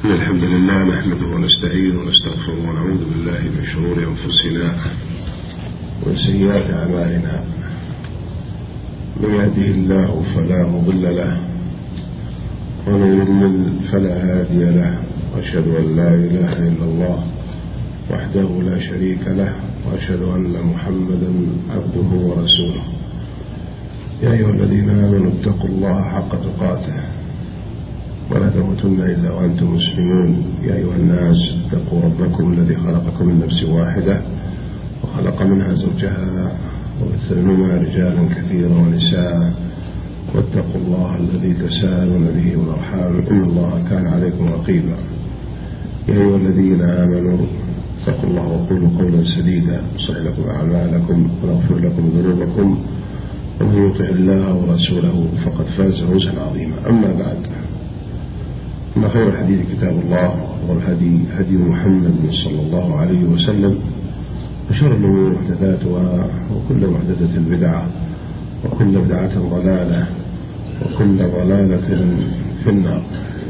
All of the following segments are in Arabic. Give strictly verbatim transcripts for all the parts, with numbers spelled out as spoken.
الحمد لله نحمده ونستعينه ونستغفره ونعوذ بالله من شرور أنفسنا ومن سيئات أعمالنا. من يهده الله فلا مضل له ومن يضلل فلا هادي له، وأشهد أن لا إله إلا الله وحده لا شريك له، وأشهد أن محمدا عبده ورسوله. يا أيها الذين آمنوا اتقوا الله حق تقاته ولا تموتن إلا وأنتم مسلمون. يا أيها الناس اتقوا ربكم الذي خلقكم من نفس واحدة وخلق منها زوجها وبث منهما رجالا كثيرا ونساء، واتقوا الله الذي تساءلون به والأرحام إن الله كان عليكم رقيبا. يا أيها الذين آمنوا اتقوا الله وقولوا قولا سديدا يصلح لكم أعمالكم ويغفر لكم ذنوبكم، ومن يطع الله ورسوله فقد فاز فوزا عظيما. أما بعد، إن خير الحديث كتاب الله، والهدي هدي محمد صلى الله عليه وسلم، وشر الأمور محدثاتها، وكل محدثة بدعة، وكل بدعة ضلالة، وكل ضلالة في النار.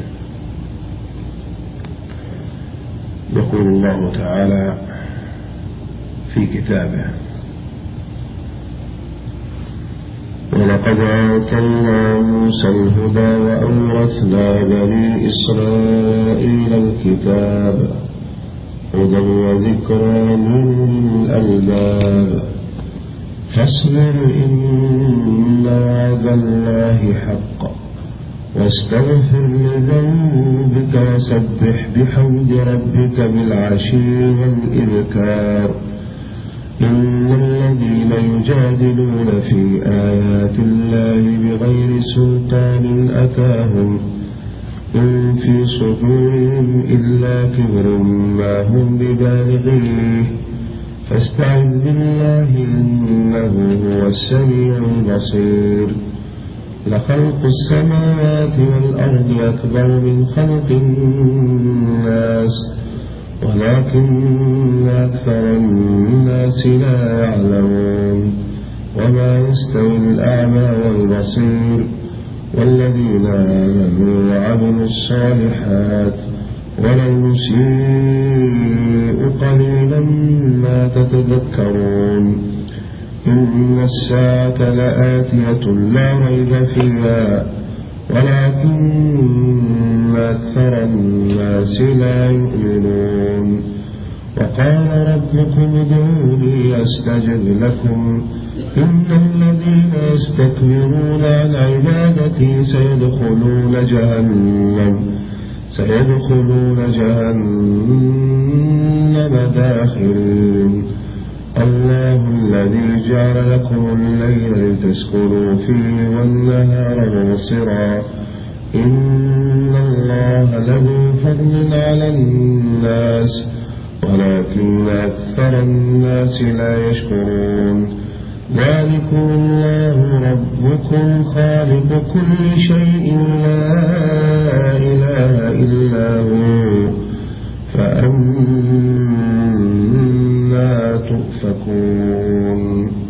يقول الله تعالى في كتابه: ولقد آتينا موسى الهدى وأورثنا بني إسرائيل الكتاب هدى وذكرى للألباب فاصبر إن وعد الله حق واستغفر لذنبك وسبح بحمد ربك بالعشي والإبكار إن الذين يجادلون في آيات الله بغير سلطان أتاهم إن في صدورهم إلا كبر ما هم ببالغيه فاستعذ بالله إنه هو السميع البصير. لخلق السماوات والأرض أكبر من خلق الناس ولكن أكثر الناس لا يعلمون. وما يستوي الأعمى والبصير والذين آمنوا وعملوا الصالحات ولا المسيء قليلا ما تتذكرون. إن الساعة لآتية لا ريب فيها ولكن أكثر الناس لا يؤمنون. وقال ربكم ادعوني أستجب لكم إن الذين يستكبرون عن عبادتي سيدخلون جهنم سيدخلون جهنم داخرين. الله الذي جعل لكم الليل لتسكنوا فيه والنهار مبصرا إن الله لذو فضل على الناس ولكن أكثر الناس لا يشكرون. ذلكم الله ربكم خالق كل شيء لا إله إلا هو فأنا تؤفكون.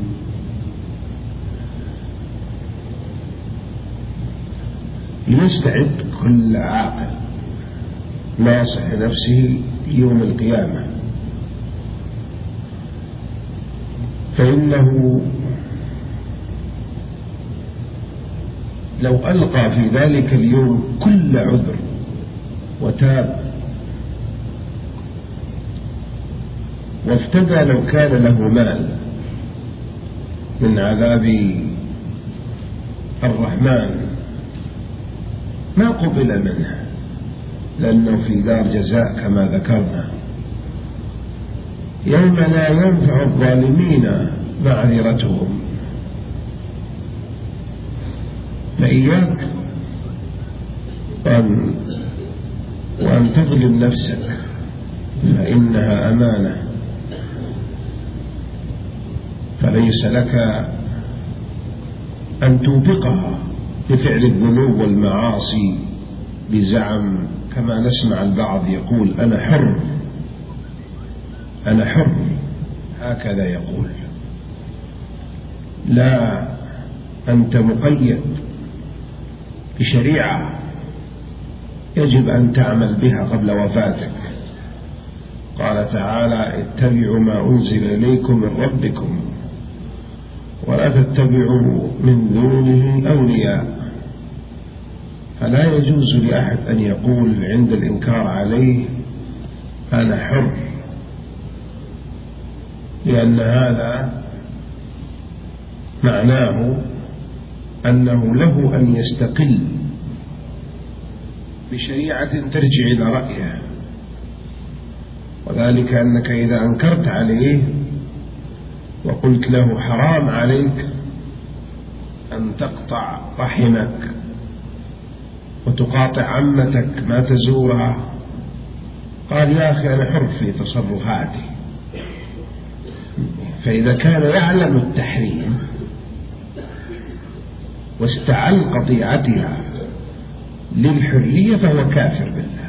ليستعد كل عاقل ناصح نفسه يوم القيامة، فإنه لو ألقى في ذلك اليوم كل عذر وتاب وافتدى لو كان له مال من عذاب الرحمن ما قبل منه، لأنه في دار جزاء كما ذكرنا يوم لا ينفع الظالمين معذرتهم. فإياك أن وأن تظلم نفسك فإنها أمانة، فليس لك أن توبقها بفعل الذنوب والمعاصي بزعم، كما نسمع البعض يقول أنا حر أنا حر هكذا يقول. لا، أنت مقيد بشريعة يجب أن تعمل بها قبل وفاتك. قال تعالى: اتبعوا ما أنزل إليكم من ربكم ولا تتبعوا من دونه أولياء. فلا يجوز لأحد أن يقول عند الإنكار عليه أنا حر، لأن هذا معناه أنه له أن يستقل بشريعة ترجع إلى رأيه، وذلك أنك إذا أنكرت عليه وقلت له حرام عليك أن تقطع رحمك وتقاطع عمتك ما تزورها، قال يا أخي أنا حر في تصرفاتي. فإذا كان يعلم التحريم واستعل قطيعتها للحرية فهو كافر بالله.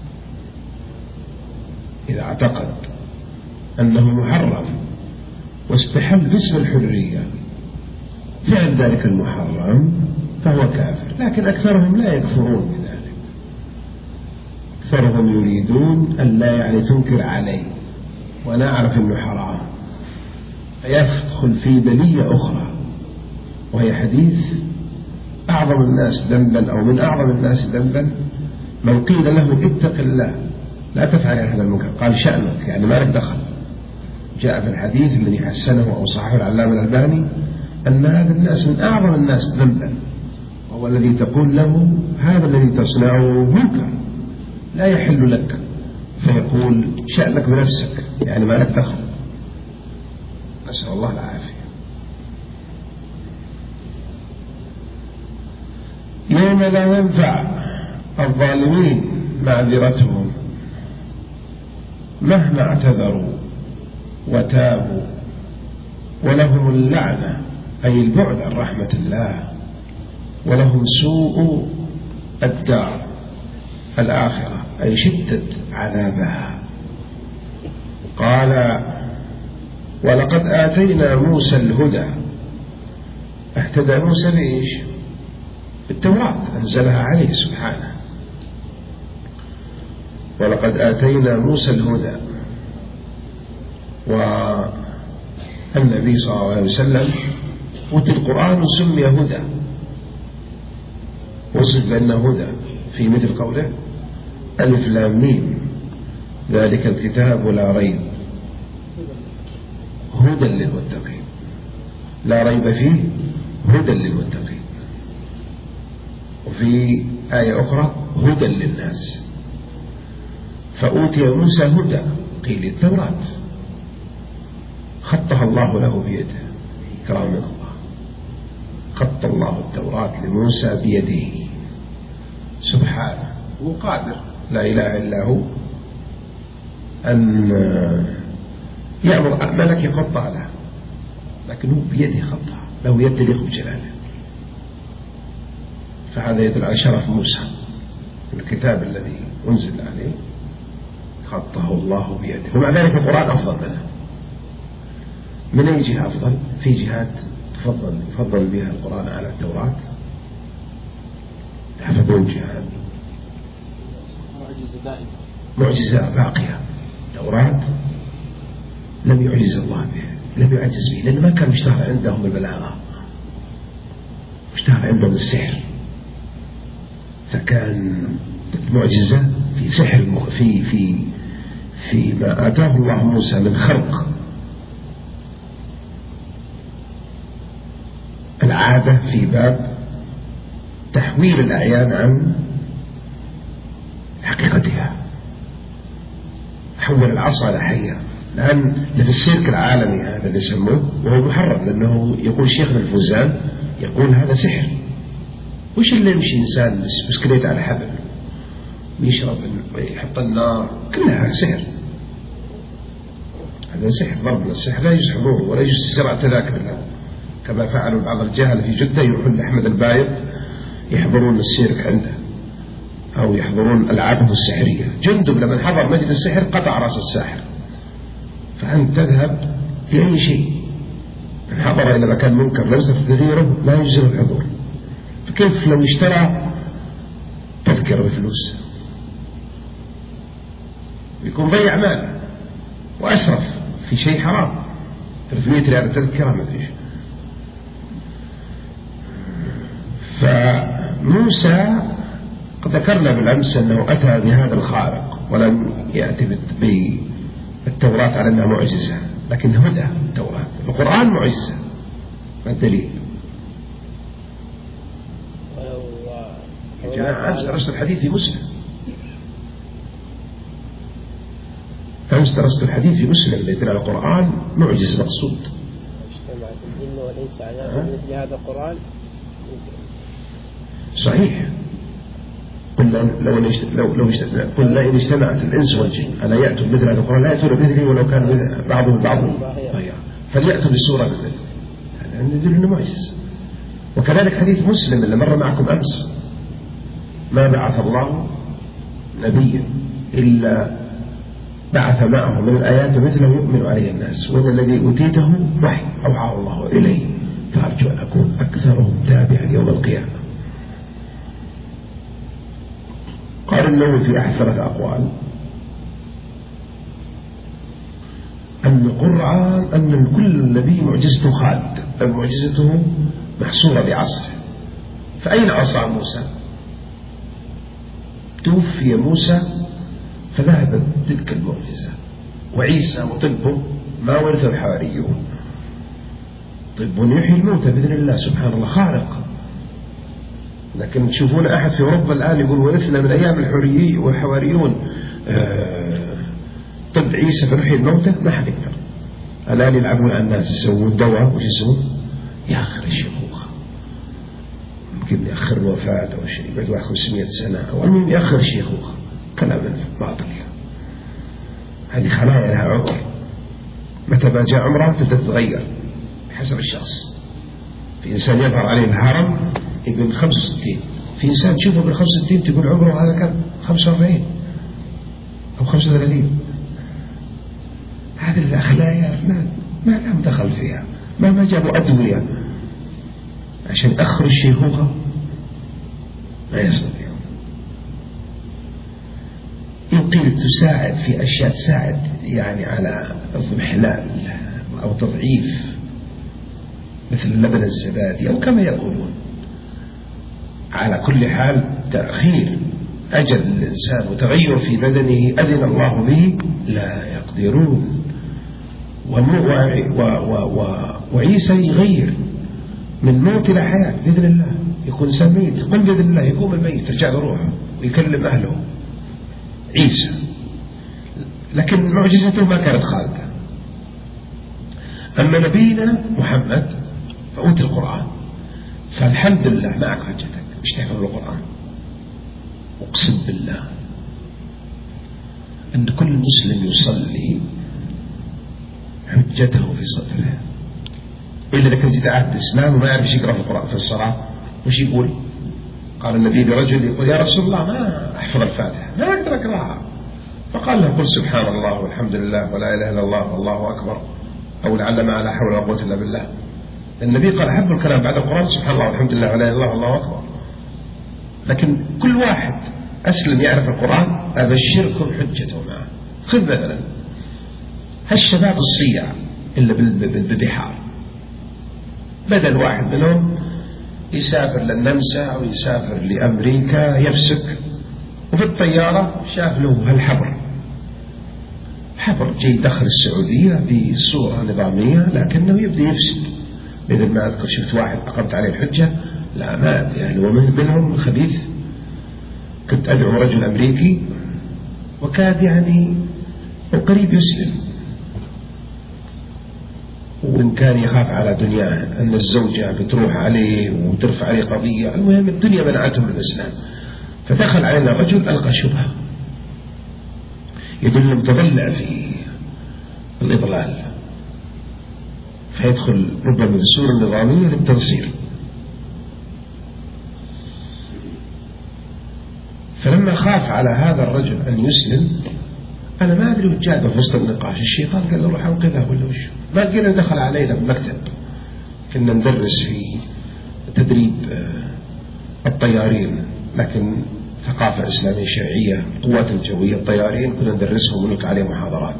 إذا اعتقد أنه محرم واستحل باسم الحرية فعل ذلك المحرم فهو كافر. لكن أكثرهم لا يكفرون بذلك، أكثرهم يريدون أن لا يعني تنكر عليه وأنا أعرف أنه حرام، فيدخل في بلية أخرى وهي حديث أعظم الناس ذنبا أو من أعظم الناس ذنبا من قيل له اتق الله لا تفعل هذا المنكر، قال شأنك يعني ما لك دخل. جاء في الحديث الذي حسنه أو صححه العلامة الألباني أن هذا الناس من أعظم الناس ذنبا، وهو الذي تقول له هذا الذي تصنعه منكر لا يحل لك، فيقول شأنك بنفسك يعني ما لك دخل. نسأل الله العافية. يوم لا ينفع الظالمين معذرتهم مهما اعتذروا وتابوا ولهم اللعنة أي البعد عن رحمة الله، ولهم سوء الدار الآخرة أي شدة عذابها. قال ولقد آتينا موسى الهدى. اهتدى موسى ليش؟ بالتوراة أنزلها عليه سبحانه. ولقد آتينا موسى الهدى، والنبي صلى الله عليه وسلم أوتي القرآن سمي هدى، وصف بأنه هدى في مثل قوله ألف لام ميم ذلك الكتاب لا ريب هدى للمتقين، لا ريب فيه هدى للمتقين. وفي آية أخرى هدى للناس. فأوتي موسى هدى قيل التوراة خطها الله له بيده إكراما من الله، خط الله التوراة لموسى بيده سبحانه، هو قادر لا إله إلا هو أن يأمر ملك يخطها له، لكن هو بيده خطها له يد تليق بجلاله. فهذا يدل على شرف موسى، الكتاب الذي أنزل عليه خطه الله بيده. ومع ذلك القرآن أفضل منه. من أي جهة أفضل؟ في جهات تفضل يفضل بها القرآن على التوراة، تحفظون جهات معجزة باقية. التوراة لم يعجز الله به، لم يعجز به، لأنه ما كان مشتهر عندهم البلاغة، مشتهر عندهم السحر، فكان معجزة في سحر في في في ما آتاه الله موسى من خلق العادة في باب تحويل الأعيان عن حقيقتها، حول العصا إلى حية. الآن في السيرك العالمي هذا اللي يسموه وهو محرم، لأنه يقول شيخنا الفوزان يقول هذا سحر. وش اللي يمشي إنسان بسكليت على حبل ويشرب ويحط النار، كلها سحر. هذا سحر، ضرب من السحر لا يجوز حضوره ولا يجوز شراء تذاكر له، كما فعلوا بعض الجهل في جدة يروحون لأحمد البايض يحضرون السيرك عنده أو يحضرون ألعابه السحرية. جندب لما حضر مجلس السحر قطع رأس الساحر. فأنت تذهب لأي شيء من حضر إلى مكان منكر ليس تغييره لا يجزر الحضور. فكيف لو اشترى تذكرة بفلوس ويكون ضيع مال وأسرف في شيء حرام، ثلاثمائة ريال تذكرة ما أدري. فموسى قد ذكرنا بالأمس أنه أتى بهذا الخارق ولم يأتي بالتوراة على أنها معجزة، لكن هدى التوراة. القرآن معجزة. ما الدليل؟ يا جماعة أمس درست الحديث في مسلم، أمس درست الحديث في مسلم اللي يدل على القرآن معجزة مقصود. اجتمعت الجن والإنس على مثل هذا القرآن. صحيح. قلنا لو لو لو قلنا إن اجتمعت الإنس والجن ألا يأتوا مثل هذا القرآن لا يأتون بمثله ولو كان بعضهم بعضهم ضياع، فليأتوا بسورة مثله. هذا يدل إنه معجز. وكذلك حديث مسلم اللي مر معكم أمس: ما بعث الله نبيا إلا بعث معه من الآيات مثله يؤمن عليه الناس، وإن الذي أوتيته وحي أوحى الله إليه، فأرجو أن أكون أكثرهم تابعا يوم القيامة. قال النووي في أحد ثلاث أقوال: أن القرآن أن كل نبي معجزته خالد، معجزته محصورة بعصره. فأين عصا موسى؟ توفي موسى فذهبت تلك المعجزة، وعيسى وطبه ما ورثه الحواريون. طب يحيي الموتى بإذن الله سبحان الله خارق. لكن تشوفون أحد في أوروبا الآن يقول ورثنا من أيام الحوريين والحواريون طب عيسى فنحيي الموتى؟ ما حد يقدر. الآن يلعبون على الناس، يسوون دواء ويسوون يأخر الشيخوخة، يمكن يأخر الوفاة أو شيء بعد خمسمائة سنة، أو المهم يأخر الشيخوخة. كلام باطل. هذه خلايا لها عمر، متى ما جاء عمرها تبدأ تتغير حسب الشخص. في إنسان يظهر عليه الهرم يقول خمسة وستين، في إنسان تشوفه بالخمسة وستين تقول عمره هذا كم خمسة وأربعين أو خمسة وثلاثين. هذه الأخلايا ما ما لهم دخل فيها، ما ما جابوا أدوية عشان يأخروا الشيخوخة، لا يستطيعون. يمكن تساعد في أشياء تساعد يعني على اضمحلال أو تضعيف، مثل لبن الزبادي أو كما يقولون. على كل حال تأخير أجل الإنسان وتغير في بدنه أذن الله به لا يقدرون. وعيسى يغير من موت إلى حياة بإذن الله، يكون سميت قل بإذن الله يقوم الميت ترجع لروحه ويكلم أهله عيسى. لكن معجزته ما كانت خالدة. أما نبينا محمد فأوتي القرآن، فالحمد لله معك حجتك مش تحفظ القرآن. أقسم بالله أن كل مسلم يصلي حجته في صدره، إلا إذا كنت عهد الإسلام وما يعرف يقرأ في القرآن في الصلاة. وش يقول؟ قال النبي برجل يقول يا رسول الله ما أحفظ الفاتحة، ما أقدر أقرأها. فقال له قل سبحان الله والحمد لله ولا إله إلا الله والله أكبر، أو لعل ما لا حول ولا قوة إلا بالله. النبي قال حب الكلام بعد القرآن سبحان الله والحمد لله ولا إله إلا الله والله أكبر. لكن كل واحد أسلم يعرف القرآن أبشركم حجته معه. خذ مثلا هالشباب الصيع إلا بالبحار، بدل واحد منهم يسافر للنمسا أو يسافر لأمريكا يفسك، وفي الطيارة شاف له هالحبر، حبر جاي داخل السعودية بصورة نظامية لكنه يبدأ يفسد. بدل ما أذكر شفت واحد أقمت عليه الحجة، لا ما يعني ومن منهم خبيث. كنت أدعو رجل أمريكي وكاد يعني قريب يسلم، وإن كان يخاف على دنياه أن الزوجة بتروح عليه وترفع عليه قضية. المهم الدنيا منعته من الإسلام. فدخل علينا رجل ألقى شبهة يدل متضلع في الإضلال، فيدخل ربما بالصورة النظامية للتنصير. فلما خاف على هذا الرجل أن يسلم، أنا ما أدري وجاده في وسط النقاش، الشيطان قال له روح أنقذه ولا وش. ما قلنا دخل علينا بالمكتب، كنا ندرس في تدريب الطيارين، لكن ثقافة إسلامية شيعية، القوات الجوية، الطيارين، كنا ندرسهم ونلقي عليهم محاضرات.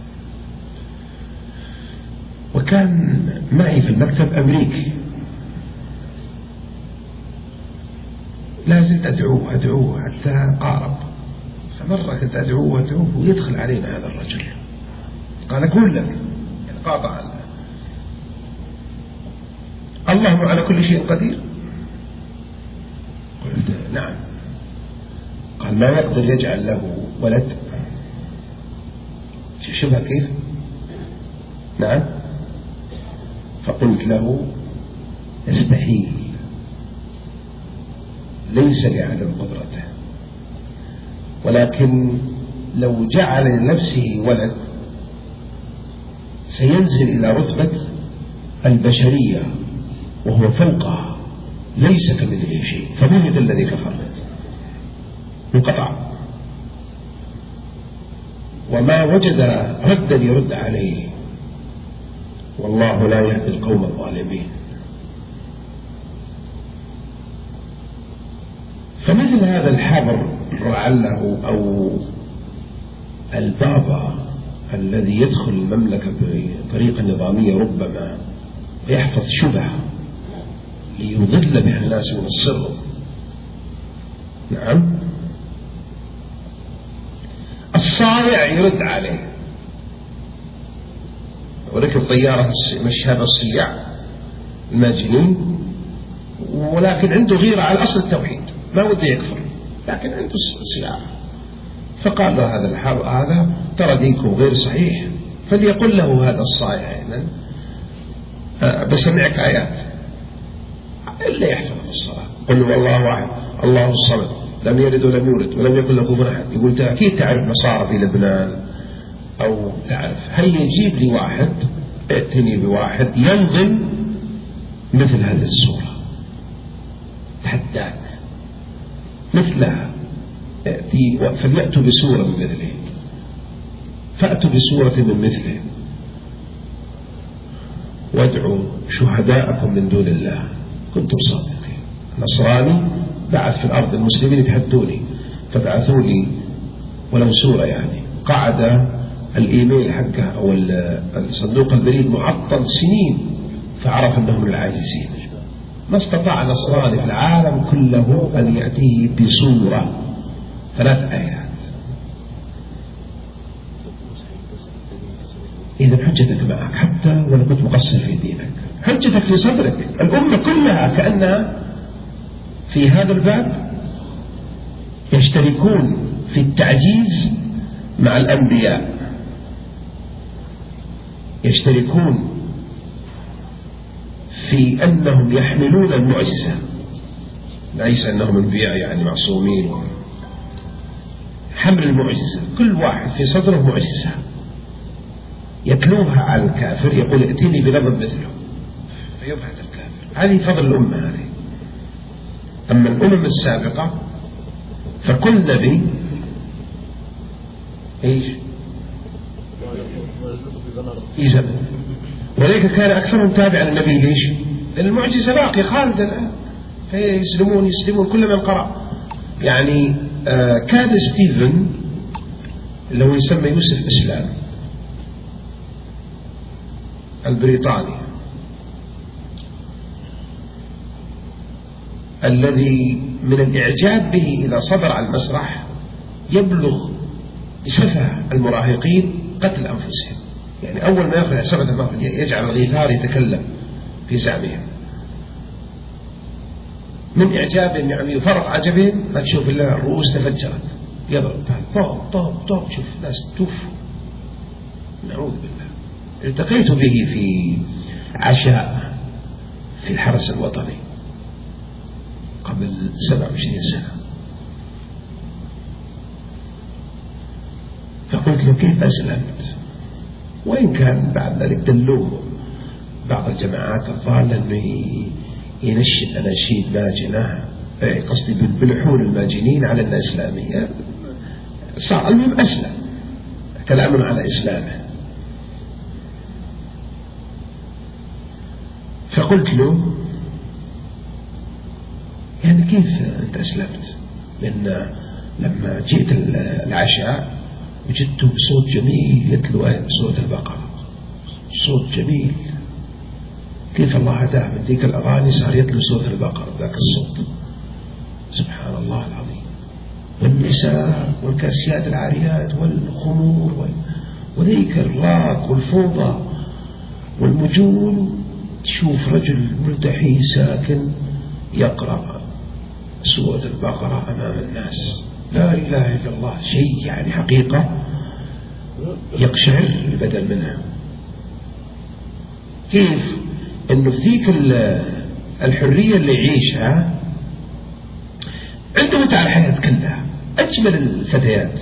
وكان معي في المكتب أمريكي، لا زلت أدعوه أدعوه حتى قارب. فمرة كنت أدعوه أدعوه ويدخل علينا هذا الرجل، قال أقول لك، قاطع الله على كل شيء قدير. قلت نعم. قال ما يقدر يجعل له ولد. شوفها كيف. نعم. فقلت له يستحيل، ليس لعدم قدرته، ولكن لو جعل لنفسه ولد سينزل إلى رتبة البشرية وهو فوقها، ليس كمثله شيء، فمن الذي كفر انقطع، وما وجد ردا يرد عليه. والله لا يهدي القوم الظالمين. فمثل هذا الحبر لعله أو البابا الذي يدخل المملكة بطريقة نظامية ربما ويحفظ شبهة ليضل بها الناس من السر. نعم. الصائع يرد عليه، وركب طيارة مش هذا الصياع الماجنين، ولكن عنده غيرة على أصل التوحيد، ما وده يكفر لكن عنده صياع. فقال له هذا الحاب هذا ترى دينكم غير صحيح، فليقل له هذا الصائع يعني أه بسمعك آيات إلا يحفظ الصلاة. قل له والله واحد الله الصمد لم يلد ولم يولد ولم يكن له كفوا أحد. يقول أكيد تعرف نصارى في لبنان أو تعرف، هيا يجيب لي واحد، ائتني بواحد ينظم مثل هذه الصورة، تحداك مثلها، ائتي فليأتوا بسورة من مثله، فأتوا بسورة من مثله وادعوا شهداءكم من دون الله كنتم صادقين. نصراني بعث في الأرض المسلمين يتحدوني، فبعثوا لي ولو سورة يعني، قعد الإيميل حقه أو الصندوق البريد معطل سنين، فعرف أنهم من العاجزين. ما استطاع نصراني في العالم كله أن يأتيه بصورة ثلاث آيات. إذا حجتك معك حتى ولو كنت مقصر في دينك، حجتك في صدرك. الأمة كلها كأنها في هذا الباب يشتركون في التعجيز مع الأنبياء، يشتركون في أنهم يحملون المعجزة، ليس أنهم أنبياء يعني معصومين. حمل المعجزة، كل واحد في صدره معجزة يتلوها على الكافر، يقول ائتني بلفظ مثله فيبحث الكافر. هذه فضل الأمة هذه. أما الأمم السابقة فكل نبي إيش يزمن، ولذلك كان أكثرهم تابعا للنبي. ليش؟ لأن المعجزة باقية خالدة الآن، فيسلمون يسلمون كل من قرأ. يعني آه كان ستيفن اللي هو يسمى يوسف إسلام البريطاني الذي من الإعجاب به إذا صدر على المسرح يبلغ بسفه المراهقين قتل أنفسهم. يعني أول ما يأخذ سبعة المغرب يجعل الغيثار يتكلم في زعمهم من إعجابهم، يعني يفرق عجبهم. ما تشوف إلا الرؤوس تفجرت، يضرب طوب طوب طوب، شوف ناس توفوا. نعوذ بالله. التقيت به في عشاء في الحرس الوطني قبل سبع وعشرين سنة، فقلت له كيف أسلمت؟ وإن كان بعد ذلك دلوه بعض الجماعات الضالة أنه ينشد أناشيد ماجنة، قصدي بلحون الماجنين على أنها إسلامية. صار المهم أسلم، كلام على إسلامه. فقلت له يعني كيف أنت أسلمت؟ لأن لما جئت العشاء وجدته بصوت جميل يتلو آية سورة البقرة، صوت جميل. كيف الله هداه من ذيك الأغاني صار يتلو سورة البقرة بذاك الصوت، سبحان الله العظيم. والنساء والكاسيات العاريات والخمور وال... وذيك الراق والفوضى والمجون، تشوف رجل ملتحي ساكن يقرأ سورة البقرة أمام الناس، لا إله إلا الله، شيء يعني حقيقة يقشعر البدن منها. كيف أنه في ذيك الحرية اللي يعيشها عنده متع الحياة كلها، أجمل الفتيات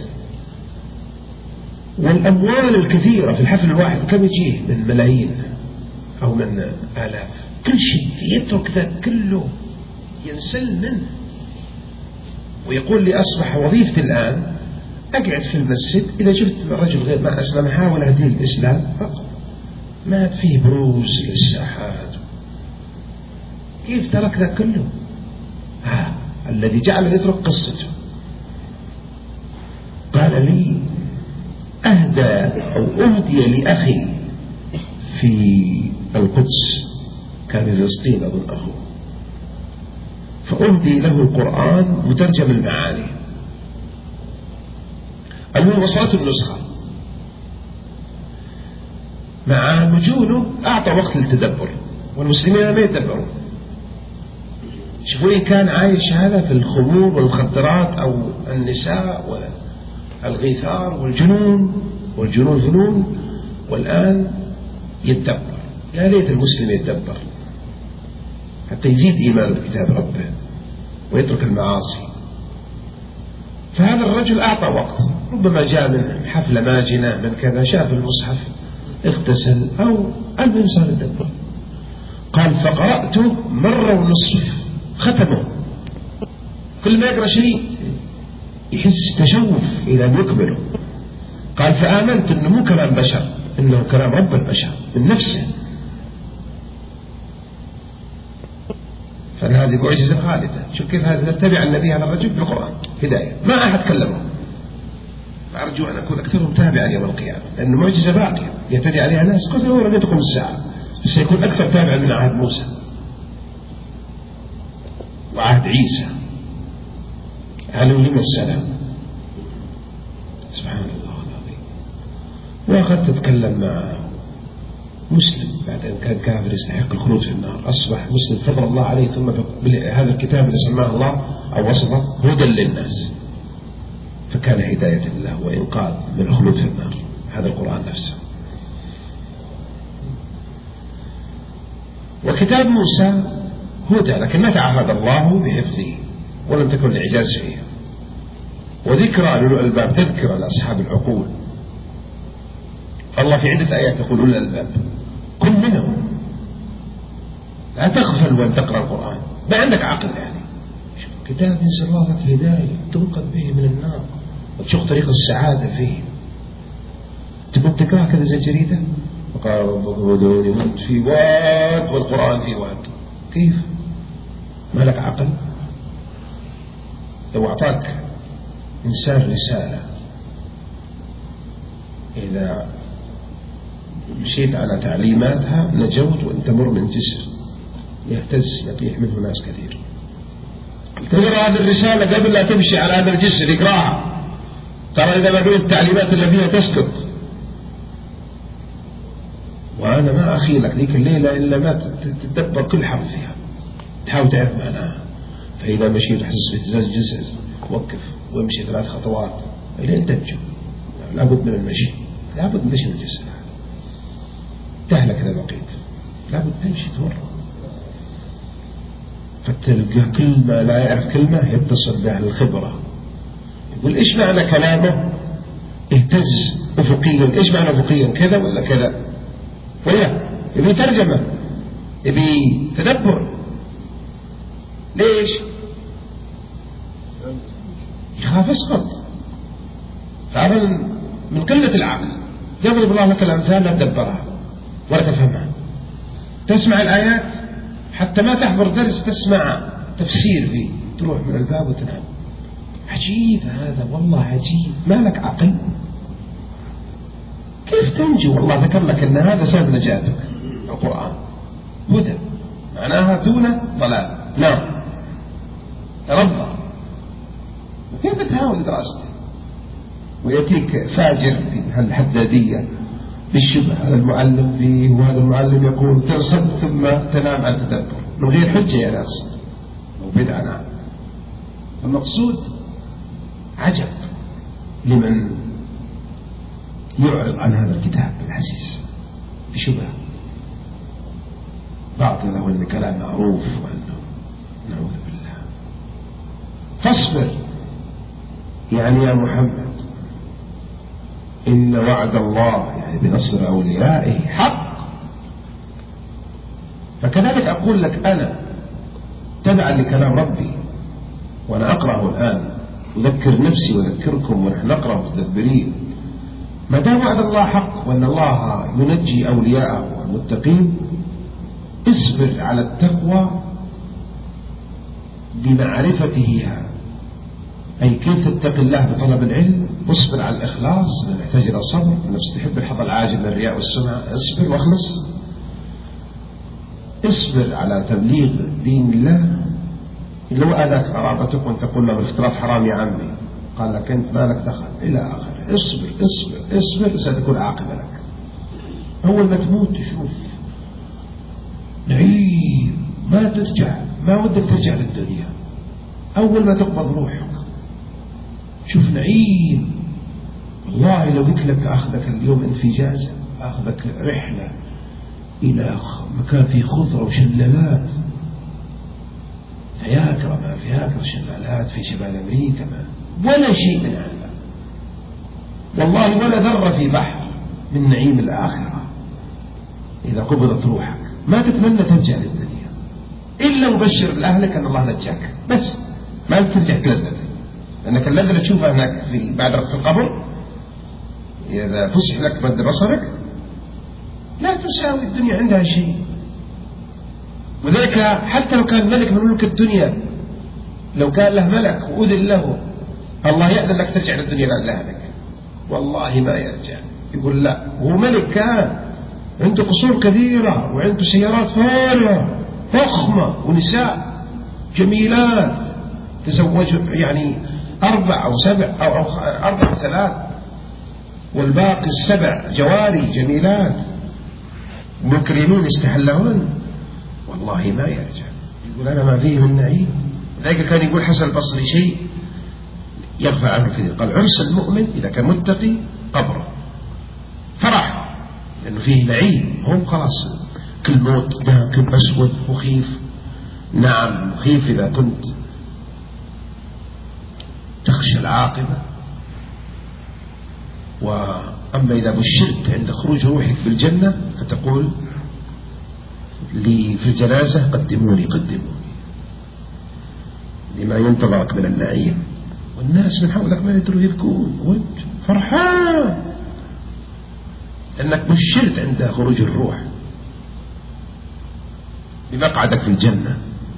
والأموال الكثيرة في الحفل الواحد، كم يجيه من ملايين أو من آلاف، كل شيء يترك ذا كله ينسل منه ويقول لي أصبح وظيفتي الآن أقعد في المسجد إذا شفت رجل غير ما أسلم أحاول أهديه الإسلام فقط، ما فيه بروز للساحات. كيف ترك ذا كله؟ ها الذي جعل يترك قصته. قال لي أهدى أو أهدي لأخي في القدس، كان في فلسطين أظن أخوه، فأهدي له القرآن مترجم المعاني. المهم وصلت النسخة مع مجونه، أعطى وقت للتدبر والمسلمين ما يتدبرون. شوفوا كان عايش هذا في الخمور والمخدرات أو النساء والغيثار والجنون والجنون فنون، والآن يتدبر. يا ليت المسلم يتدبر حتى يزيد إيمانه بكتاب ربه ويترك المعاصي. فهذا الرجل أعطى وقت، ربما جاء من حفلة ماجنة من كذا، شاف المصحف اغتسل أو المهم صار يتدبر. قال فقرأته مرة ونصف، ختمه. كل ما يقرأ شيء يحس تشوف إلى أن يكمله. قال فآمنت أنه مو كلام بشر، إنه كلام رب البشر من نفسه. فهذه معجزة خالدة. شوف كيف هذا تتبع النبي على الرجل بالقرآن هداية، ما أحد كلمه. فأرجو أن أكون أكثرهم تابعا يوم القيامة، لأنه معجزة باقية يهتدي عليها ناس كثيرون لم تقم الساعة، سيكون أكثر تابعا من عهد موسى وعهد عيسى عليهما السلام. سبحان الله العظيم. وأخذت تتكلم مع مسلم بعد أن كان كافر يستحق الخلود في النار، أصبح مسلم فضل الله عليه، ثم هذا الكتاب اللي سماه الله أو وصفه هدى للناس، فكان هداية له وإنقاذ من الخلود في النار، هذا القرآن نفسه. وكتاب موسى هدى، لكن ما تعهد الله بحفظه ولم تكن الإعجاز فيه، وذكرى لأولي الألباب، تذكرى لأصحاب العقول. الله في عدة آيات يقول أولي الألباب كن منهم، لا تغفل وأن تقرأ القرآن، ما عندك عقل يعني. كتاب ينزل الله لك هداية تنقذ به من النار وتشوف طريق السعادة فيه. تبغى تقرأ كذا زي الجريدة، وقال ربك ودوني وانت في واد والقرآن في واد. كيف؟ ما لك عقل؟ لو أعطاك إنسان رسالة إذا مشيت على تعليماتها نجوت، وأنت تمر من جسر يهتز يطيح منه ناس كثير. تقرأ هذه الرسالة قبل لا تمشي على هذا الجسر، اقرأها، ترى إذا ما قلت التعليمات اللي فيها تسكت. وأنا ما أخيلك ذيك الليلة إلا ما تتدبر كل حرف فيها، تحاول تعرف معناها. فإذا مشيت حسس باهتزاز الجسر وقف وامشي ثلاث خطوات إلين تنجو. لابد من المشي، لابد من المشي من الجسر، تهلك إذا بقيت، لابد تمشي تمر. فتلقى كل ما لا يعرف كلمة يتصل بها الخبرة، يقول إيش معنى كلامه، اهتز أفقيا، إيش معنى أفقيا كذا ولا كذا، ولا يبي ترجمة، يبي تدبر. ليش؟ يخاف اسقط. فعلا من قلة العقل يضرب الله لك الأمثال لا تدبرها ولا تفهمها. تسمع الآيات حتى ما تحضر درس تسمع تفسير فيه، تروح من الباب وتنام. عجيب هذا والله عجيب، ما لك عقل؟ كيف تنجو؟ والله ذكر لك أن هذا سبب نجاتك القرآن، هدى معناها دون ضلال. نعم ترضى، وكيف تحاول دراسته؟ ويأتيك فاجر في الحدادية بالشبه، هذا المعلم فيه وهذا المعلم يقول ترصد ثم تنام عن تدبر من غير حجة يا ناس وبدعة. نعم المقصود عجب لمن يعرض عن هذا الكتاب العزيز بشبه باطلة وأن كلام معروف وأنه نعوذ بالله. فاصبر يعني يا محمد إن وعد الله يعني بنصر أوليائه حق. فكذلك أقول لك أنا تبعا لكلام ربي وأنا أقرأه الآن، أذكر نفسي وأذكركم ونحن نقرأ متدبرين، ما دام وعد الله حق وأن الله ينجي أولياءه والمتقين، اصبر على التقوى بمعرفته هذا، أي كيف تتقي الله بطلب العلم، اصبر على الإخلاص نحتاج إلى صبر، النفس تحب الحظ العاجل من الرياء والسمعة، اصبر واخلص. اصبر على تبليغ دين الله، لو آذاك قرابتك وانت تقول له بالافتراض حرام يا عمي، قال لك أنت ما لك دخل إلى آخره، اصبر اصبر اصبر ستكون عاقبة لك. أول ما تموت تشوف نعيم ما ترجع، ما ودك ترجع للدنيا. أول ما تقبض روحك شوف نعيم، والله لو قلت لك أخذك اليوم أنت في جازة، أخذك رحلة إلى مكان فيه خضرة وشلالات، فياكرة ما فياكرة شلالات في شمال أمريكا، ما ولا شيء من هذا والله، ولا ذرة في بحر من نعيم الآخرة. إذا قبضت روحك ما تتمنى ترجع للدنيا إلا مبشر لأهلك أن الله نجاك، بس ما ترجع تلذذ، لأنك اللذة اللي تشوفها هناك في بعد رفع القبر إذا فسح لك مد بصرك لا تساوي الدنيا عندها شيء. وذلك حتى لو كان ملك من ملوك الدنيا، لو كان له ملك وأذن له الله يأذن لك ترجع للدنيا لأهلك، والله ما يرجع. يقول لا، هو ملك كان عنده قصور كثيرة وعنده سيارات فارهة فخمة ونساء جميلات، تزوج يعني أربع أو سبع أو, أو أربع أو ثلاث، والباقي السبع جواري جميلات مكرمين يستحلون، والله ما يرجع. يقول أنا ما فيه من نعيم. ذلك كان يقول حسن البصري شيء يغفى عنه كثير، قال عرس المؤمن إذا كان متقي قبره فرح لأنه فيه نعيم، هم خلاص كل موت داكن أسود مخيف. نعم مخيف إذا كنت تخشى العاقبة، وأما إذا بشرت عند خروج روحك بالجنة فتقول لي في الجنازة قدموني قدموني لما ينتظرك من النعيم، والناس من حولك ما يدروا يبكون وانت فرحان أنك بشرت عند خروج الروح بمقعدك في الجنة.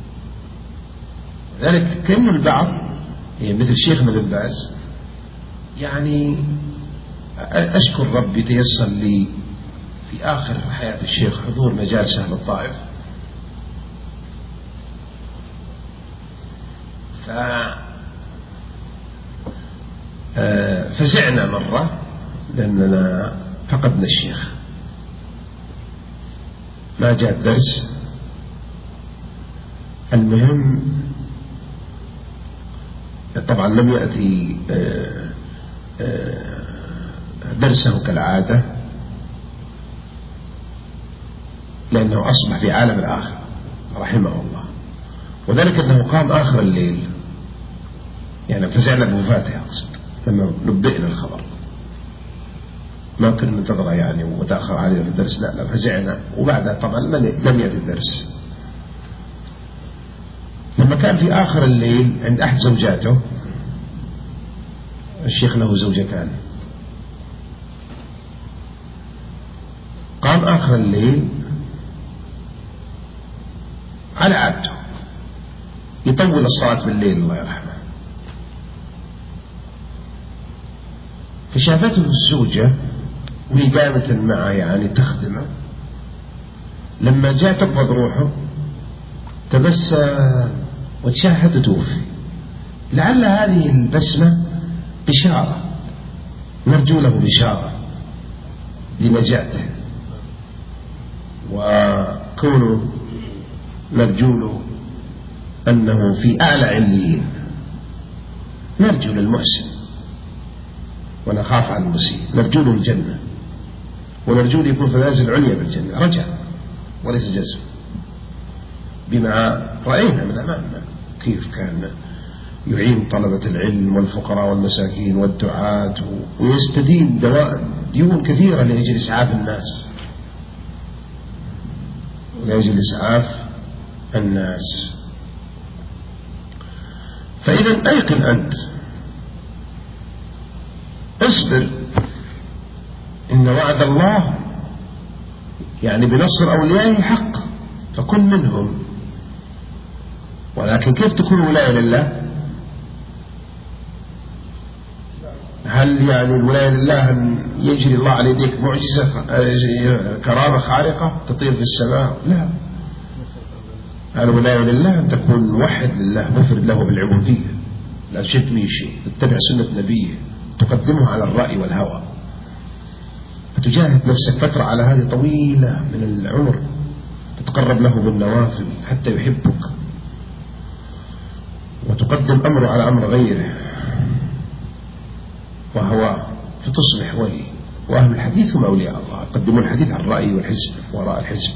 ذلك كأن البعض يعني مثل شيخنا بن باز، يعني أشكر ربي تيسر لي في آخر حياة الشيخ حضور مجالس أهل الطائف، ف فزعنا مرة لأننا فقدنا الشيخ، ما جاء الدرس. المهم طبعا لم يأتي درسه كالعادة لأنه أصبح في عالم الآخر رحمه الله، وذلك أنه قام آخر الليل، يعني فزعنا بوفاته أقصد لما نبئنا الخبر، ما كنا ننتظره يعني وتأخر علينا في الدرس، لا لا فزعنا. وبعدها طبعا لم يأتي الدرس. لما كان في آخر الليل عند أحد زوجاته، الشيخ له زوجتان، قام آخر الليل على عادته يطول الصلاة بالليل الله يرحمه، فشافته الزوجة وهي قامة معه يعني تخدمه، لما جاء تقبض روحه تبسم وتشهد وتوفي. لعل هذه البسمة بشارة، نرجو له بشارة لنجاته، وكونه نرجو له أنه في أعلى عليين، نرجو للمحسن ونخاف عن المسيء، نرجو له الجنة ونرجو له يكون في المنازل العليا بالجنة، رجاء وليس جزم، بما رأينا من أمامنا كيف كان يعين طلبة العلم والفقراء والمساكين والدعاة، ويستدين ديون كثيرة لأجل إسعاف الناس ولأجل إسعاف الناس. فإذا أيقن أنت، اصبر، إن وعد الله يعني بنصر أوليائه حق، فكن منهم. ولكن كيف تكون ولاية لله؟ هل يعني الولاية لله أن يجري الله على يديك معجزة كرامة خارقة تطير في السماء؟ لا، الولاية لله أن تكون موحد لله، مفرد له بالعبودية، لا تشرك به شيء، تتبع سنة نبيه، تقدمه على الرأي والهوى، فتجاهد نفسك فترة على هذه طويلة من العمر، تتقرب له بالنوافل حتى يحبك، وتقدم أمره على أمر غيره وهو، فتصبح ولي. وأهل الحديث هم أولياء الله، يقدمون الحديث عن الرأي والحزب وراء الحزب،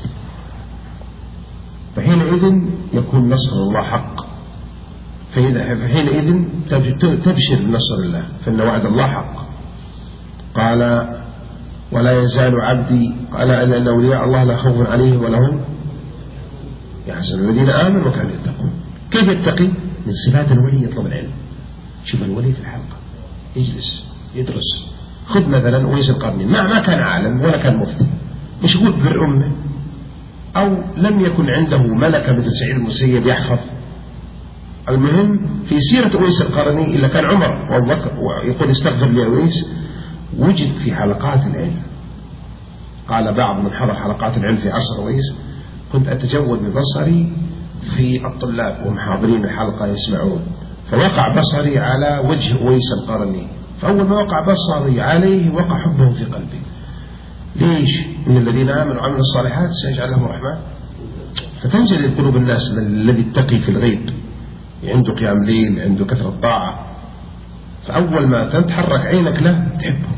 فحينئذ يكون نصر الله حق، فحينئذ تبشر بنصر الله، فإن وعد الله حق. قال ولا يزال عبدي، قال أن أولياء الله لا خوف عليهم ولا هم يحزنون الذين آمنوا وكانوا يتقون. كيف يتقي؟ من صفات الولي يطلب العلم. شوف الولي في الحلقة يجلس يدرس. خذ مثلا أويس القرني، ما ما كان عالم ولا كان مفتي، مشغول ببر أمه، أو لم يكن عنده ملكة مثل سعيد المسيب يحفظ. المهم في سيرة أويس القرني إلا كان عمر وأبو بكر ويقول استغفر لي أويس، وجد في حلقات العلم. قال بعض من حضر حلقات العلم في عصر أويس، كنت أتجول ببصري في الطلاب وهم حاضرين الحلقة يسمعون، فوقع بصري على وجه أويس القرني، فأول ما وقع بصري عليه وقع حبه في قلبي. ليش؟ إن الذين آمنوا وعملوا الصالحات سيجعل لهم الرحمن. فتنزل قلوب الناس الذي اتقي في الغيب، عنده قيام ليل، عنده كثرة طاعة، فأول ما تتحرك عينك له تحبه.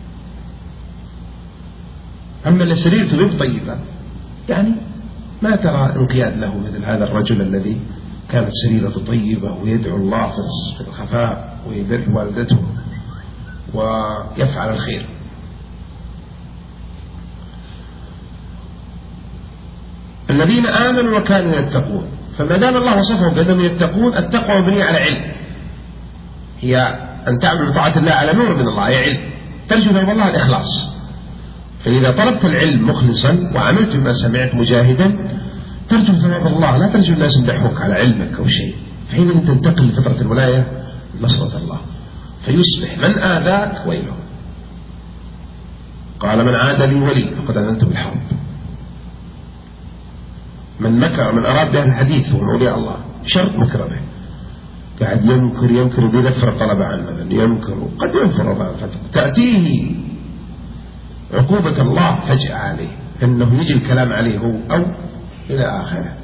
أما اللي سريرته بيب طيبة يعني ما ترى انقياد له مثل هذا الرجل الذي كانت سريرته طيبة ويدعو الله في الخفاء ويبر والدته ويفعل الخير. الذين آمنوا وكانوا يتقون، فما دام الله وصفهم بأنهم يتقون، التقوى مبنية على علم، هي أن تعمل بطاعة الله على نور من الله، هي علم، ترجو ثواب الله الإخلاص. فإذا طلبت العلم مخلصا وعملت بما سمعت مجاهدا ترجو ثواب الله، لا ترجو الناس يمدحوك على علمك أو شيء. فحينئذ تنتقل لفترة الولاية نصرة الله، فيصبح من آذاك ويله. قال من عاد لي ولي فقد أذنت بالحرب. من مكر من أراد بهذا الحديث وهم أولياء الله شرط مكر به، قاعد ينكر ينكر بينفر الطلب عن مثلا ينكر، قد ينفر تأتيه عقوبة الله فجأة عليه، أنه يجي الكلام عليه هو أو إلى آخره.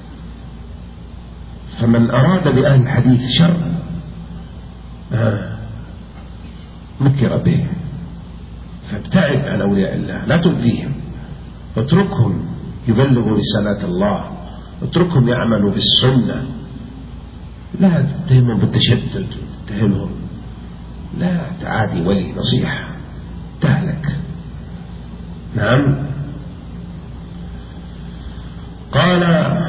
فمن أراد بأهل الحديث شر آه مكر به، فابتعد عن أولياء الله، لا تؤذيهم، اتركهم يبلغوا رسالات الله، اتركهم يعملوا بالسنة، لا تتهمهم بالتشدد تتهمهم، لا تعادي ولي نصيحة تهلك. نعم. قال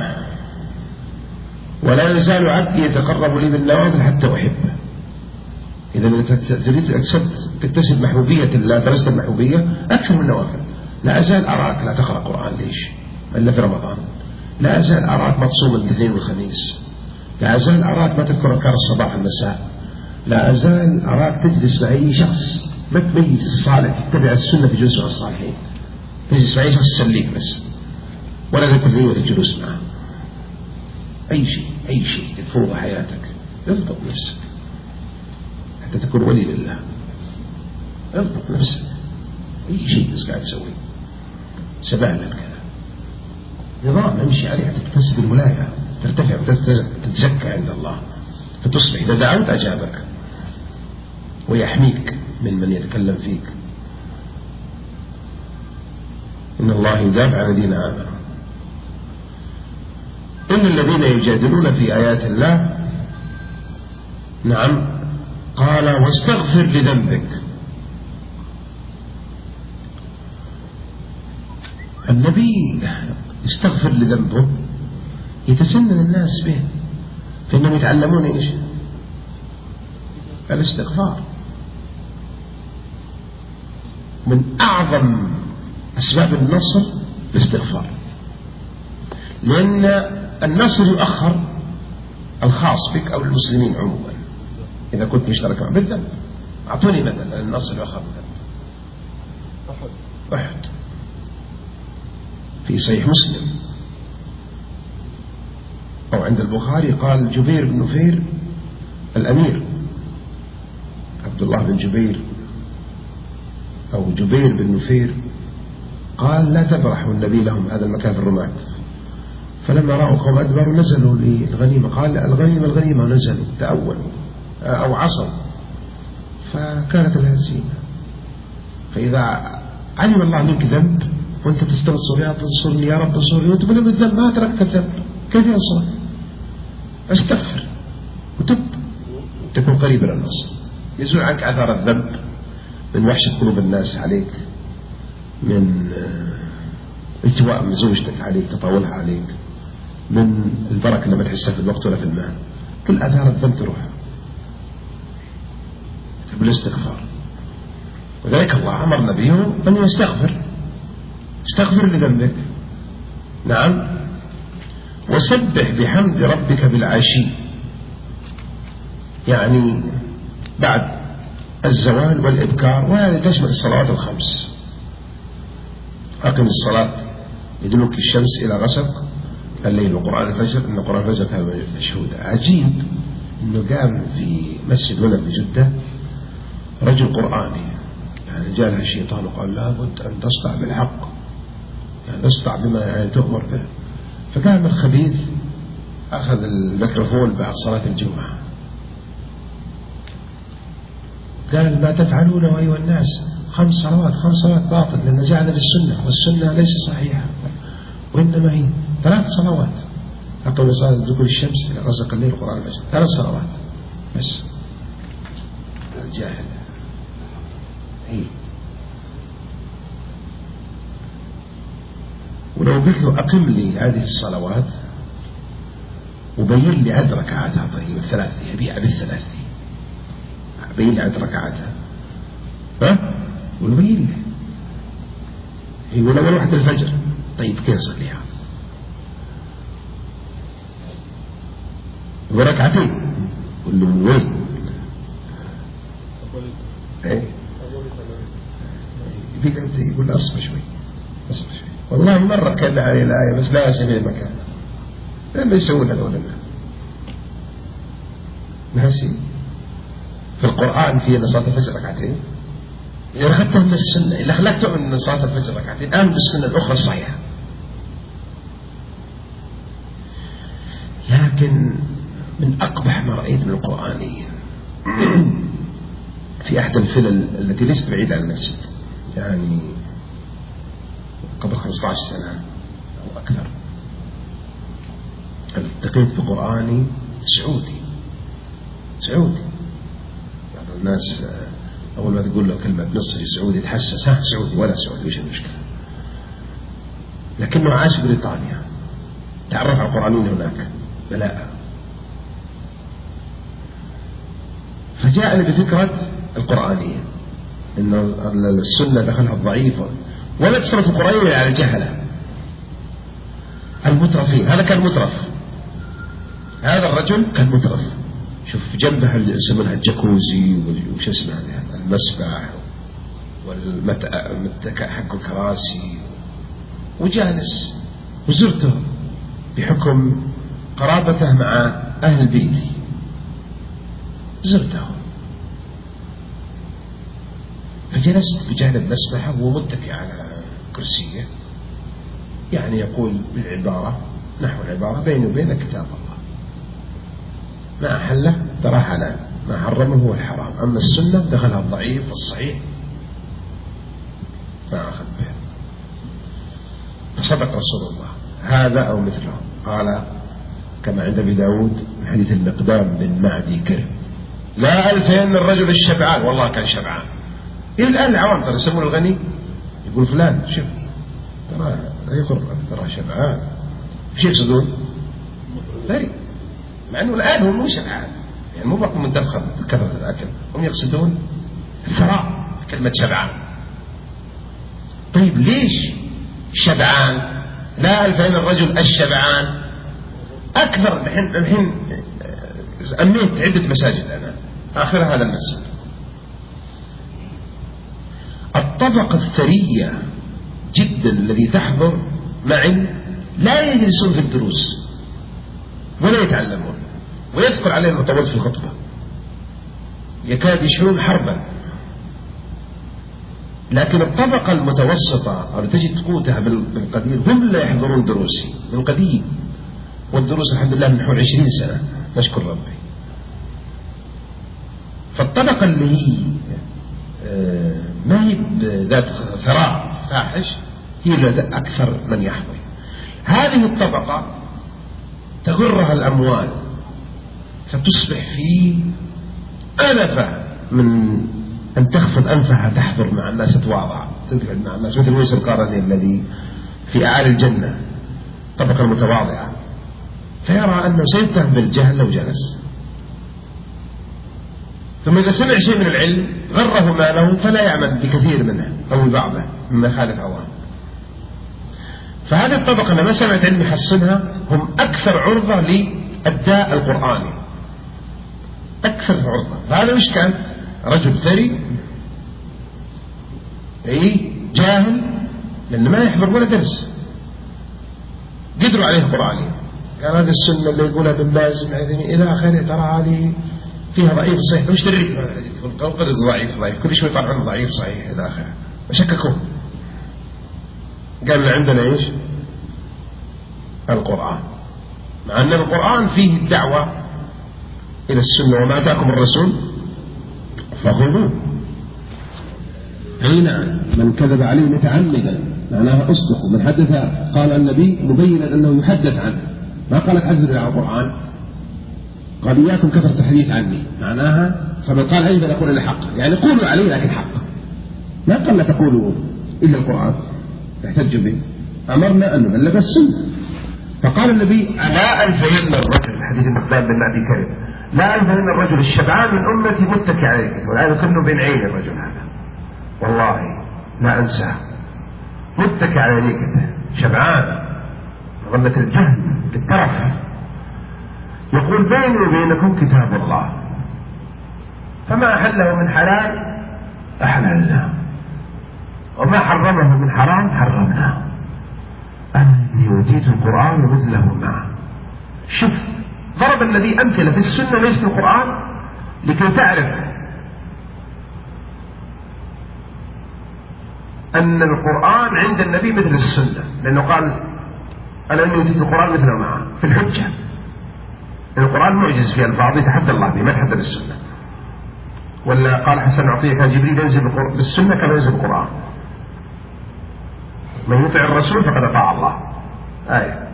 ولا يزال عبدي يتقرب لي بالنوافل حتى أحبه. إذا تريد تكتسب محبوبية الله، درست المحبوبية أكثر من النوافل. لا أزال أراك لا تقرأ قرآن، ليش؟ إلا في رمضان. لا أزال أراك ما تصوم الاثنين والخميس. لا أزال أراك ما تذكر أذكار الصباح والمساء. لا أزال أراك تجلس مع أي شخص ما تميز الصالح، تتبع السنة في جلوس مع الصالحين، تجلس معي تسليك بس، ولا ذكر لي ولا الجلوس معه. أي شيء أي شيء تفوض حياتك، اضبط نفسك حتى تكون ولي لله. اضبط نفسك، أي شيء بس قاعد تسوي سبعنا الكلام، نظام امشي عليه حتى تكتسب الولاية، ترتفع وتتزكى عند الله، فتصبح إذا دعوت أجابك ويحميك من من يتكلم فيك. إن الله يدافع عن الذين آمنوا. إن الذين يجادلون في آيات الله، نعم، قال واستغفر لذنبك. النبي يستغفر لذنبه يتسنن الناس به، فإنهم يتعلمون إيش؟ الاستغفار. من أعظم أسباب النصر الاستغفار، لأن النصر يؤخر الخاص بك أو المسلمين عموما إذا كنت مشترك معه بالذنب. أعطوني مثلا النصر يؤخر بالذنب. أحد أحد في صحيح مسلم أو عند البخاري، قال جبير بن نفير الأمير عبد الله بن جبير أو جبير بن نفير قال لا تبرحوا النبي لهم هذا المكان في الرماة، فلما رأوا قوم أدبروا نزلوا للغنيمة، قال الغنيمة الغنيمة، ونزلوا تأولوا أو عصوا، فكانت الهزيمة. فإذا علم الله منك ذنب وأنت تستنصر يا تنصرني يا رب انصرني وأنت من الذنب ما تركت الذنب، كيف ينصرك؟ استغفر وتب تكون قريب من النصر، يزول عنك أثار الذنب من وحشة قلوب الناس عليك، من التواء من زوجتك عليك، تطاولها عليك، من البركة اللي ما تحسها في الوقت ولا في المال، كل آثار الذنب تروح بالاستغفار. وذلك الله أمر نبيه أن يستغفر، استغفر لذنبك. نعم. وسبح بحمد ربك بالعشي، يعني بعد الزوال والإبكار، وهذا تشمل الصلوات الخمس. أقم الصلاة يدلك الشمس إلى غسق الليل وقرآن الفجر إن قرآن الفجر كان مشهودا. عجيب إنه قام في مسجد هنا في جدة رجل قرآني، يعني جاء له الشيطان وقال لابد أن تصدع بالحق، يعني تصدع بما يعني تؤمر به. فقام الخبيث أخذ الميكروفون بعد صلاة الجمعة قال ما تفعلون أيها الناس، خمس صلوات خمس صلوات باطل، لأن جعل بالسنة والسنة ليس صحيحة، وإنما هي ثلاث صلوات. أقول صلاة دخول الشمس إلى غسق الليل وقرآن الفجر، ثلاث صلوات بس. الجاهل هي. ولو قلت له أقم لي هذه الصلوات وبين لي عدد ركعاتها، طيب الثلاث يبيع بالثلاث بين لي عدد ركعاتها، ها؟ ونبين له. يقول أول واحد الفجر، طيب كيف صليها؟ يقول ركعتين، يقول له وين؟ ايه يقول أصبح شوي أصبح شوي. والله مرة كان عليه الآية بس لا أسمع المكان، لما يسوون هذول الناس ناسي. في القرآن في صلاة الفجر ركعتين، إذا أخذتهم من السنة، إذا خلاك تؤمن من صلاة الفجر ركعتين آمن بالسنة الأخرى الصحيحة. لكن من أقبح ما رأيت من القرآنيين في أحد الفلل التي ليست بعيدة عن المسجد، يعني قبل خمسة عشر سنة أو أكثر، التقيت بقرآني سعودي سعودي بعض الناس أول ما تقول له كلمة بنصري سعودي تحسس ها سعودي ولا سعودي وش المشكلة، لكنه عاش في بريطانيا، تعرف على القرآنيين هناك بلاء، فجاءني بفكرة القرآنية إن السنة دخلها الضعيفة ولا تصرف القرآنية على الجهلة المترفين. هذا كان مترف، هذا الرجل كان مترف. شوف جنبها يسمونها الجاكوزي وش اسمها المسبح والمتكأ حق الكراسي وجالس، وزرته بحكم قرابته مع أهل بيتي، زرته فجلست بجانب مسبحة وهو متكئ على كرسيه، يعني يقول بالعبارة نحو العبارة بيني وبينك كتاب الله، ما أحله تراه حلال، ما حرمه هو الحرام، أما السنة دخلها الضعيف والصحيح ما أخذ به. فصدق رسول الله هذا أو مثله. قال كما عند أبي داود من حديث المقدام بن معدي كرب: لا ألفين الرجل الشبعان، والله كان شبعان. إلى الآن العوام ترى يسمون الغني يقول فلان شوف ترى لا يغر ترى شبعان، ايش يقصدون؟ ثري، مع أنه الآن هو مو شبعان، يعني مو بقى متفخم كثرة الأكل، هم يقصدون الثراء كلمة شبعان. طيب ليش شبعان؟ لا ألفين الرجل الشبعان أكثر. الحين الحين أمنيت عدة مساجد أنا، آخرها هذا المسجد. الطبقة الثرية جدا الذي تحضر معي لا يجلسون في الدروس ولا يتعلمون، ويذكر عليهم المطول في الخطبة، يكاد يشعرون حربا. لكن الطبقة المتوسطة أو تجد قوتها بالقدير هم لا يحضرون دروسي من قديم، والدروس الحمد لله من حول عشرين سنة نشكر ربي. فالطبقة اللي هي ما هي ذات ثراء فاحش هي التي أكثر من يحضر. هذه الطبقة تغرها الأموال فتصبح في أنفة من أن تخفض أنفها تحضر مع الناس، تتواضع تقعد مع الناس، مثل ويس القرني الذي في أعالي الجنة، طبقة المتواضعة، فيرى أنه سيتهم بالجهل لو جلس. ثم إذا سمع شيء من العلم غره ماله فلا يعمل بكثير منه أو ببعضه مما خالف عوام. فهذه الطبقة لما سمعت علم يحصنها هم أكثر عرضة للداء القرآني، أكثر عرضة. فهذا وش كان؟ رجل ثري أي جاهل لأنه ما يحضر ولا درس، قدروا عليه القرآني، قال هذه السنة اللي يقولها ابن باز إلى آخره ترى هذه فيها ضعيف صحيح، وش دريك هذا الحديث؟ يقول ضعيف ضعيف كل شوي يطلعون ضعيف صحيح إلى آخره، وشككوا. قال عندنا إيش؟ القرآن، مع أن القرآن فيه الدعوة إلى السنة، وما أتاكم الرسول فخذوه. أي نعم، من كذب عليه متعمدا معناها أصدق، من حدث قال النبي مبينا أنه يحدث عنه، ما قال حدث عن القرآن، قال إياكم كثرة الحديث عني، معناها فمن قال عليه فنقول إلا حق، يعني قولوا عليه لكن حق، ما قال لا تقولوا إلا القرآن يحتج به، أمرنا أن نبلغ السنة. فقال النبي لا ألفين الرجل، حديث المقدام بن معدي كرب، لا ألفين الرجل الشبعان من أمتي متكئ عليك، والآن كله بين عين الرجل هذا، والله لا أنساه، متكئ عليك شبعان ظلة الجهل بالترف، يقول بيني وبينكم كتاب الله، فما أحله من حلال أحللنا، وما حرمه من حرام حرمنا، أنا أوتيت القرآن ومثله معه. شوف ضرب الذي أمثلة في السنة ليس في القرآن لكي تعرف أن القرآن عند النبي مثل السنة، لأنه قال أنا أني أوتيت القرآن مثله معه في الحجة، لأن القرآن معجز في ألفاظه يتحدى الله به ما يتحدى بالسنة. ولا قال حسن عطية كان جبريل ينزل بالسنة كما ينزل بالقرآن، من يطع الرسول فقد أطاع الله، آية.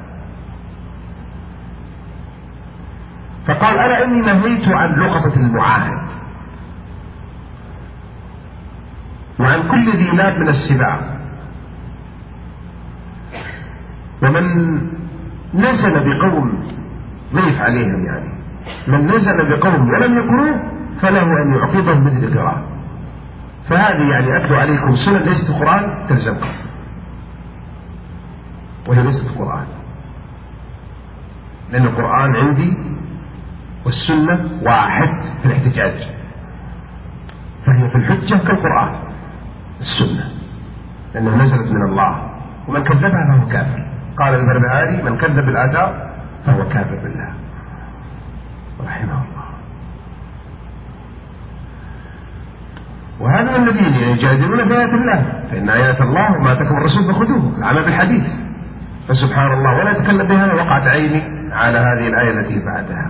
فقال أنا إني نهيت عن لقطة المعاهد وعن كل ذي لاب من السباع، ومن نزل بقوم ضيف عليهم، يعني من نزل بقوم ولم يكونوا فله أن يعقبهم مثل قراءة. فهذه يعني أتلو عليكم سنة ليست القرآن تلزمكم، وهي ليست القرآن، لأن القرآن عندي والسنة واحد في الاحتجاج، فهي في الحجة كالقرآن، السنة لأنها نزلت من الله، ومن كذبها فهو كافر. قال البربهاري من كذب بالآثار فهو كافر بالله رحمه الله. وهذا الذين يجادلون بآيات الله، فإن آيات الله وما أتاكم الرسول فخذوه، العمل بالحديث. فسبحان الله ولا أتكلم بها، وقعت عيني على هذه الآية التي بعدها،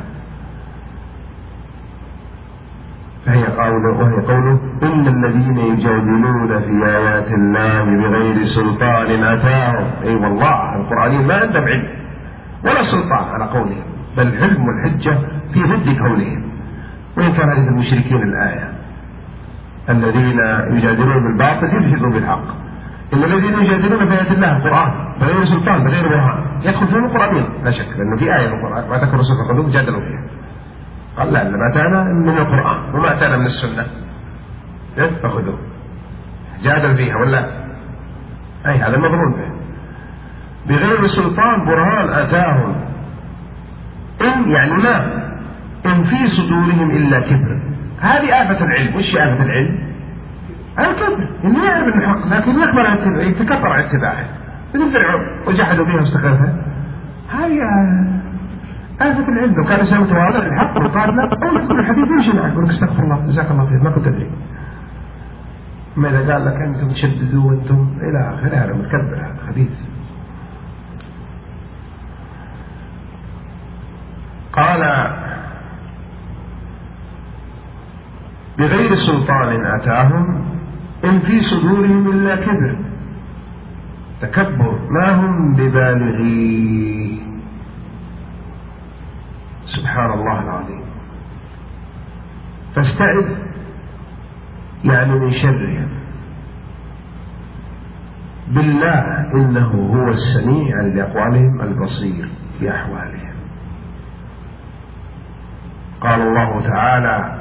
فهي قوله وهي قوله إن الذين يجادلون في آيات الله بغير سلطان أتاهم. أي أيوة والله القرآنيين ما عندهم علم ولا سلطان على قولهم، بل العلم والحجة في ضد قولهم. وإن كان هذه المشركين الآية الذين يجادلون بالباطل يجحدون بالحق، إن الذين يجادلون بآيات الله القرآن بغير سلطان بغير برهان يدخل فيهم القرآنين لا شك، لأنه في آية من القرآن ما تكون الرسول فخذوه جادلوا فيها. قال لا ما أتانا من القرآن وما أتانا من السنة فخذوه، جادل فيها ولا أي هذا مضمون به. بغير سلطان برهان أتاهم، إن يعني ما إن في صدورهم إلا كبر. هذه آفة العلم. وش آفة العلم؟ الكبر، إنه يعلم الحق لكن يكبر اتباعه، يتكبر على اتباعه، يدفعه وجحدوا بها واستخفها. هذه آفة العلم. لو كان سامته هذا الحق وقال لا أول كل الحديث يمشي معك يقول استغفر الله جزاك الله خير ما كنت أدري. ما إذا قال لك أنتم تشددوا وأنتم إلى آخره هذا متكبر هذا خبيث. قال بغير سلطان أتاهم إن في صدورهم إلا كبر، تكبر ما هم ببالغيه. سبحان الله العظيم. فاستعذ يعني من شرهم بالله إنه هو السميع لأقوالهم البصير في أحوالهم. قال الله تعالى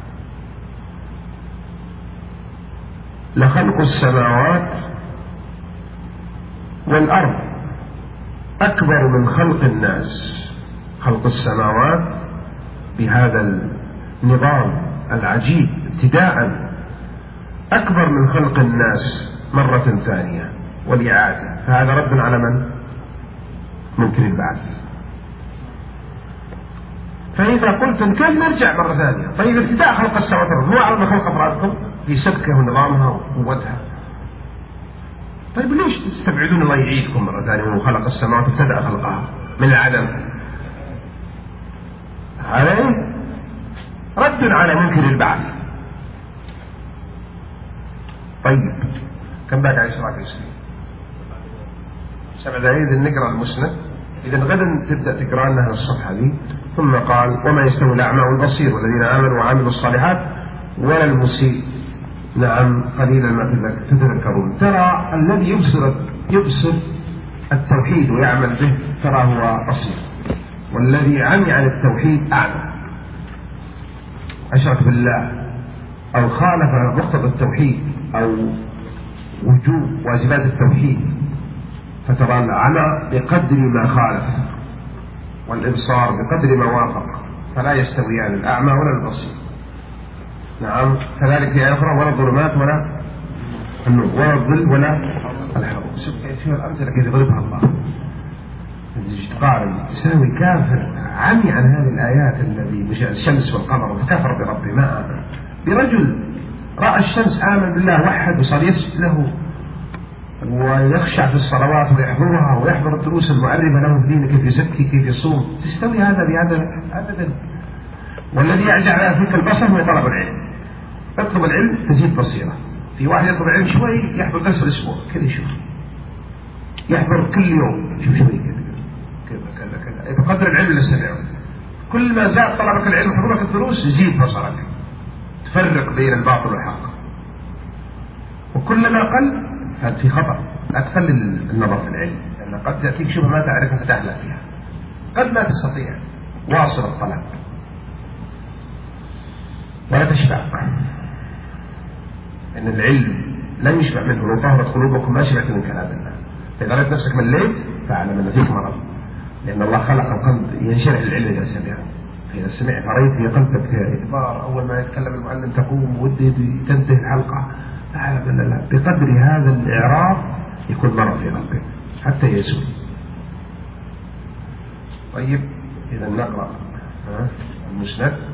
لخلق السماوات والأرض أكبر من خلق الناس. خلق السماوات بهذا النظام العجيب ابتداء أكبر من خلق الناس مرة ثانية والإعادة، فهذا رد على من؟ منكر البعث. فإذا قلتم كيف نرجع مرة ثانية؟ طيب ابتداء خلق السماوات والأرض هو أعلم خلق أفرادكم في سبكه ونظامها وقوتها. طيب ليش تستبعدون الله يعيدكم مرة ثانية وهو خلق السماوات ابتدأ خلقها من العدم؟ عليه رد على منكر البعث. طيب كم باقي على إشراك يسري؟ سبع دقائق نقرأ المسند. إذا غدا تبدأ تقرأ لنا الصفحة دي. ثم قال وما يستوي الأعمى والبصير والذين آمنوا وعملوا الصالحات ولا المسيء نعم قليلا ما تتذكرون. ترى الذي يبصر يبصر التوحيد ويعمل به ترى هو بصير، والذي عمي عن التوحيد أعمى، أشرك بالله أو خالف مقتضى التوحيد أو وجوب واجبات التوحيد، فترى العمى بقدر ما خالف والإبصار بقدر ما وافق، فلا يستويان الأعمى ولا البصير. نعم كذلك في آية أخرى ولا الظلمات ولا النور ولا الظل ولا الحرب. شوف كيف الأمثلة كيف يضربها الله. تقارن تساوي كافر عمي عن هذه الآيات الذي الشمس والقمر وكفر بربه ما آمن برجل رأى الشمس آمن بالله وحد وصار يسجد له ويخشع في الصلوات ويحضرها ويحضر الدروس المعرفة له في دينه كيف يزكي كيف يصوم. تستوي هذا بهذا أبدا. والذي يعجع على فيك البصر هو طلب العلم. اطلب العلم تزيد بصيرة. في واحد يطلب العلم شوي يحضر درس الأسبوع كذا يشوف يحضر كل يوم شوف شوي كذا كذا كذا كذا يتقدر العلم اللي سمعه. كل ما زاد طلبك العلم وحضورك الدروس يزيد بصرك، تفرق بين الباطل والحق. وكلما قل هذا في خطأ. لا تقلل النظر في العلم لأن قد تأتيك شبهة ما تعرفها فتحلى فيها، قد ما تستطيع. واصل الطلب ولا تشبع، إن العلم لن يشبع منه. لو طهرت قلوبكم ما شبعت من كلام الله. إذا رأيت نفسك من الليل فاعلم أن فيك مرض، لأن الله خلق القلب ينشرح العلم إذا سمع. فإذا سمعت رأيت في قلبك إدبار أول ما يتكلم المعلم تقوم ودي تنتهي الحلقة، فاعلم لا لا بقدر هذا الإعراض يكون مرض في قلبه حتى يزول. طيب إذا نقرأ المسند.